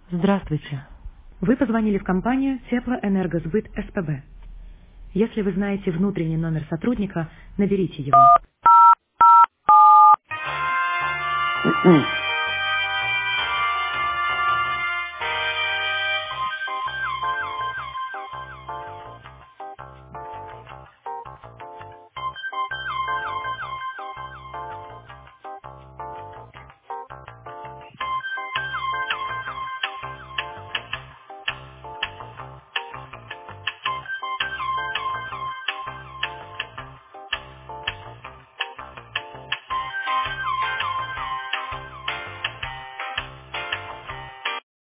Здравствуйте. Вы позвонили в компанию Теплоэнергосбыт СПБ. Если вы знаете внутренний номер сотрудника, наберите его.